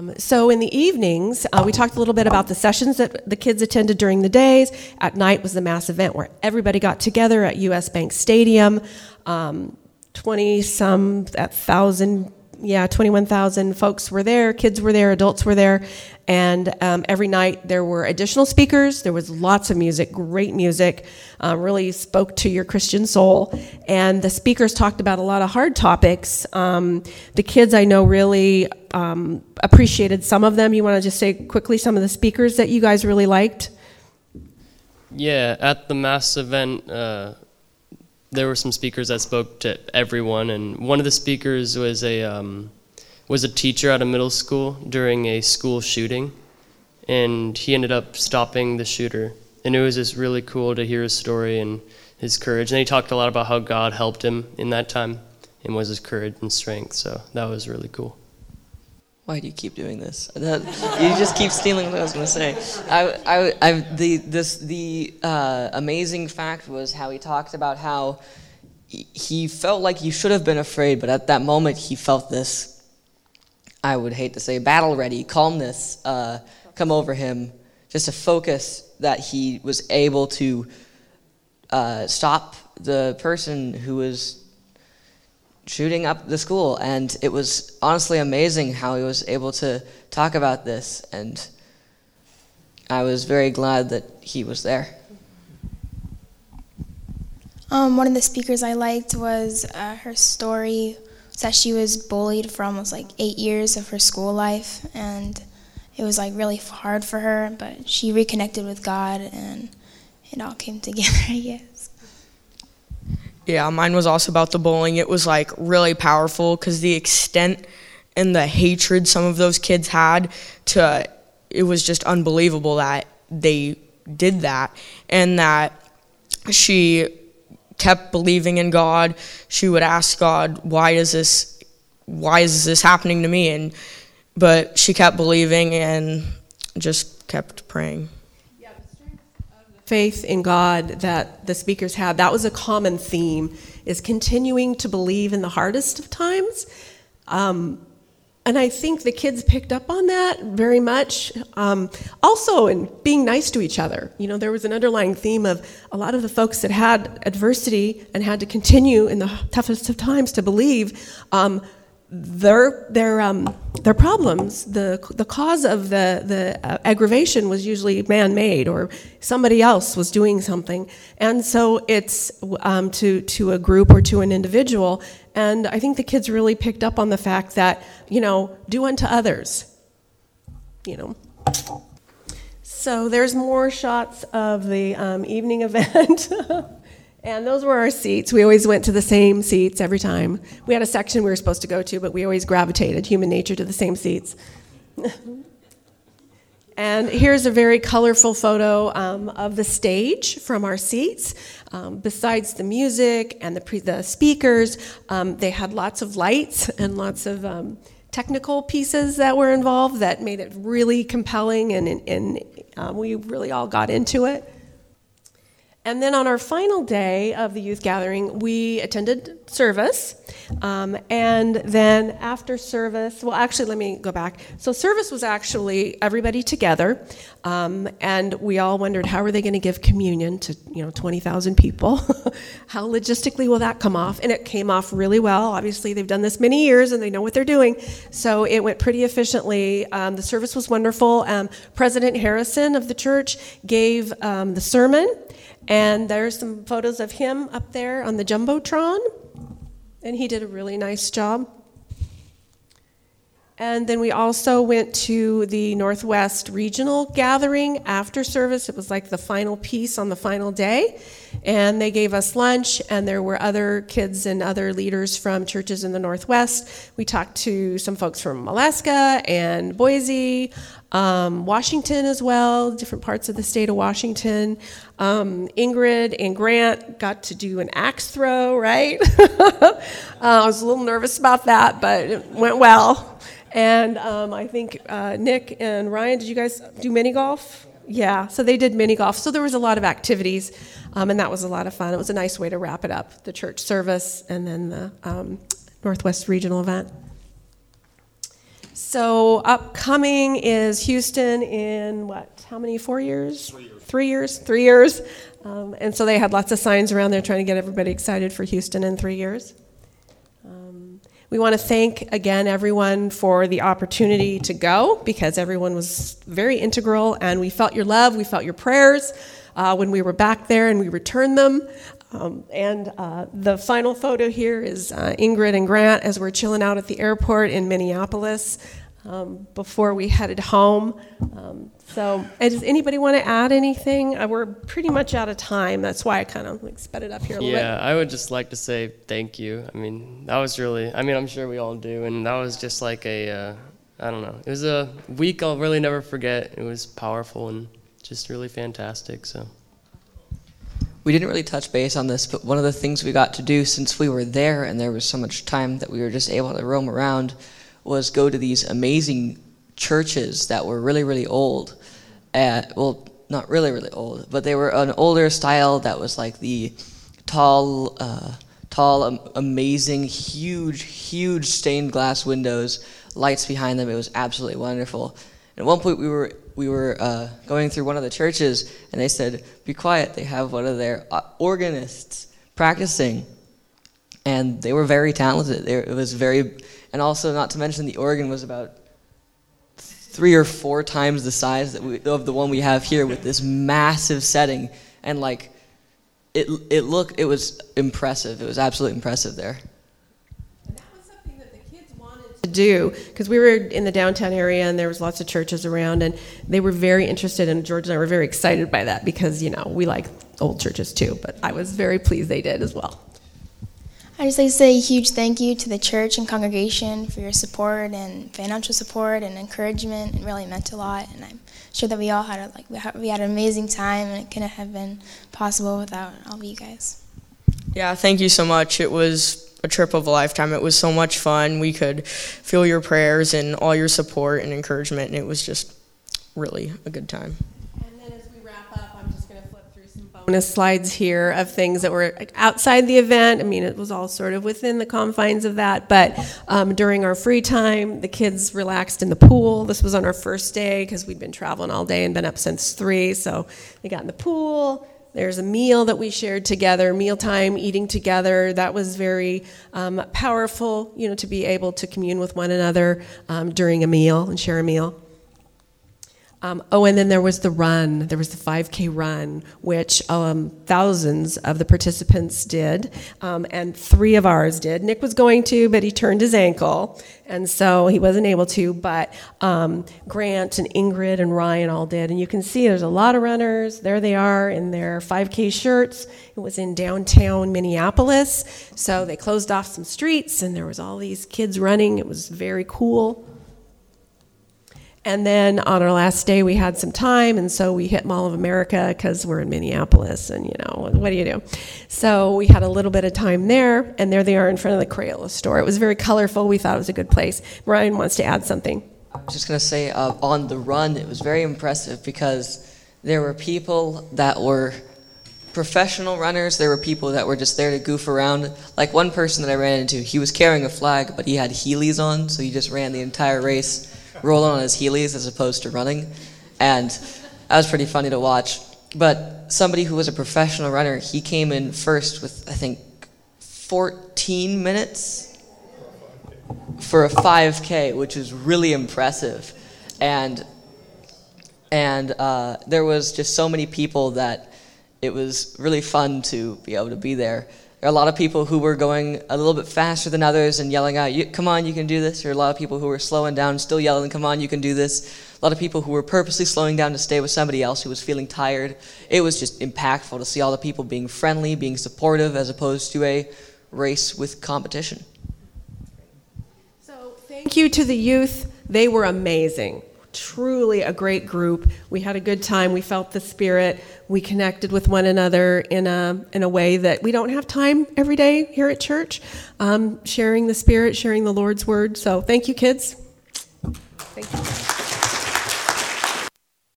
So in the evenings, we talked a little bit about the sessions that the kids attended during the days. At night was the mass event where everybody got together at US Bank Stadium. 21,000 folks were there, kids were there, adults were there, and every night there were additional speakers. There was lots of music, great music, really spoke to your Christian soul, and the speakers talked about a lot of hard topics. The kids, I know, really appreciated some of them. You want to just say quickly some of the speakers that you guys really liked? Yeah, at the mass event, there were some speakers that spoke to everyone, and one of the speakers was a teacher at a middle school during a school shooting, and he ended up stopping the shooter. And it was just really cool to hear his story and his courage. And he talked a lot about how God helped him in that time and was his courage and strength. So that was really cool. Why do you keep doing this? You just keep stealing what I was going to say. The amazing fact was how he talked about how he felt like he should have been afraid, but at that moment he felt this, I would hate to say, battle-ready calmness come over him, just a focus that he was able to stop the person who was shooting up the school, and it was honestly amazing how he was able to talk about this, and I was very glad that he was there. One of the speakers I liked was her story that she was bullied for almost like 8 years of her school life, and it was like really hard for her, but she reconnected with God and it all came together, I guess. Yeah, mine was also about the bullying. It was like really powerful because the extent and the hatred some of those kids had it was just unbelievable that they did that, and that she kept believing in God. She would ask God, why is this happening to me? But she kept believing and just kept praying. Faith in God that the speakers had, that was a common theme, is continuing to believe in the hardest of times. And I think the kids picked up on that very much. Also in being nice to each other. You know, there was an underlying theme of a lot of the folks that had adversity and had to continue in the toughest of times to believe their problems, the cause of the aggravation was usually man-made, or somebody else was doing something, and so it's to a group or to an individual. And I think the kids really picked up on the fact that, you know, do unto others, you know. So there's more shots of the evening event. And those were our seats. We always went to the same seats every time. We had a section we were supposed to go to, but we always gravitated, human nature, to the same seats. And here's a very colorful photo of the stage from our seats. Besides the music and the speakers, they had lots of lights and lots of technical pieces that were involved that made it really compelling, and we really all got into it. And then on our final day of the youth gathering, we attended service. And then after service, well, actually, let me go back. So service was actually everybody together. And we all wondered, how are they going to give communion to, 20,000 people? How logistically will that come off? And it came off really well. Obviously, they've done this many years and they know what they're doing. So it went pretty efficiently. The service was wonderful. President Harrison of the church gave the sermon. And there's some photos of him up there on the Jumbotron. And he did a really nice job. And then we also went to the Northwest Regional Gathering after service. It was like the final piece on the final day. And they gave us lunch, and there were other kids and other leaders from churches in the Northwest. We talked to some folks from Alaska and Boise, Washington as well, different parts of the state of Washington. Ingrid and Grant got to do an axe throw, right? I was a little nervous about that, but it went well. And I think Nick and Ryan, did you guys do mini golf? Yeah, so they did mini golf. So there was a lot of activities, and that was a lot of fun. It was a nice way to wrap it up, the church service and then the Northwest Regional event. So upcoming is Houston in how many, 4 years? 3 years. 3 years. And so they had lots of signs around there trying to get everybody excited for Houston in 3 years. We want to thank again everyone for the opportunity to go, because everyone was very integral, and we felt your love, we felt your prayers when we were back there, and we returned them. And the final photo here is Ingrid and Grant as we're chilling out at the airport in Minneapolis before we headed home. So does anybody want to add anything? We're pretty much out of time. That's why I kind of sped it up here a little bit. Yeah, I would just like to say thank you. I mean, that was really, I'm sure we all do. And that was just like I don't know. It was a week I'll really never forget. It was powerful and just really fantastic. So We didn't really touch base on this, but one of the things we got to do since we were there and there was so much time that we were just able to roam around was go to these amazing churches that were really, really old. Well, not really, really old, but they were an older style that was like the tall, amazing, huge stained glass windows, lights behind them. It was absolutely wonderful. And at one point we were going through one of the churches, and they said, "Be quiet." They have one of their organists practicing, and they were very talented. It was very, and also not to mention the organ was about 3 or 4 times the size of the one we have here, with this massive setting, and like it was impressive. It was absolutely impressive there. To do, because we were in the downtown area and there was lots of churches around, and they were very interested, and George and I were very excited by that, because we like old churches too, but I was very pleased they did as well. I just like to say a huge thank you to the church and congregation for your support and financial support and encouragement. It really meant a lot, and I'm sure that we all had we had an amazing time, and it couldn't have been possible without all of you guys. Yeah, thank you so much. It was a trip of a lifetime. It was so much fun. We could feel your prayers and all your support and encouragement, and it was just really a good time. And then as we wrap up, I'm just going to flip through some bonus slides here of things that were outside the event. It was all sort of within the confines of that, but during our free time, the kids relaxed in the pool. This was on our first day because we'd been traveling all day and been up since 3, so they got in the pool. There's a meal that we shared together, mealtime, eating together. That was very powerful, to be able to commune with one another during a meal and share a meal. And then there was the run. There was the 5K run, which thousands of the participants did, and 3 of ours did. Nick was going to, but he turned his ankle, and so he wasn't able to, but Grant and Ingrid and Ryan all did. And you can see there's a lot of runners. There they are in their 5K shirts. It was in downtown Minneapolis, so they closed off some streets, and there was all these kids running. It was very cool. And then on our last day, we had some time, and so we hit Mall of America because we're in Minneapolis, and what do you do? So we had a little bit of time there, and there they are in front of the Crayola store. It was very colorful. We thought it was a good place. Ryan wants to add something. I was just going to say, on the run, it was very impressive because there were people that were professional runners. There were people that were just there to goof around. Like one person that I ran into, he was carrying a flag, but he had Heelys on, so he just ran the entire race rolling on his Heelys as opposed to running, and that was pretty funny to watch. But somebody who was a professional runner, he came in first with, I think, 14 minutes for a 5K, which is really impressive. And there was just so many people that it was really fun to be able to be there. There are a lot of people who were going a little bit faster than others and yelling out, "Come on, you can do this." There are a lot of people who were slowing down, still yelling, "Come on, you can do this." A lot of people who were purposely slowing down to stay with somebody else who was feeling tired. It was just impactful to see all the people being friendly, being supportive, as opposed to a race with competition. So thank you to the youth. They were amazing. Truly a great group. We had a good time. We felt the spirit. We connected with one another in a way that we don't have time every day here at church, sharing the spirit, sharing the Lord's word. So thank you, kids. Thank you.